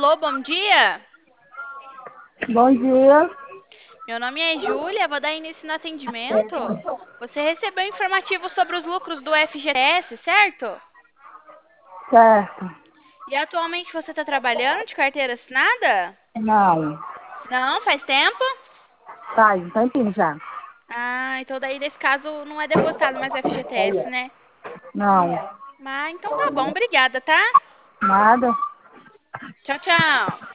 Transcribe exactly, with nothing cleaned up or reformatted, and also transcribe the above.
Alô, bom dia. Bom dia. Meu nome é Júlia, vou dar início no atendimento. Você recebeu informativo sobre os lucros do F G T S, certo? Certo. E atualmente você está trabalhando de carteira assinada? Não. Não, faz tempo? Faz um tempinho já. Ah, então daí nesse caso não é depositado mais F G T S, né? Não. Mas então tá bom, obrigada, tá? Nada. Tchau, tchau.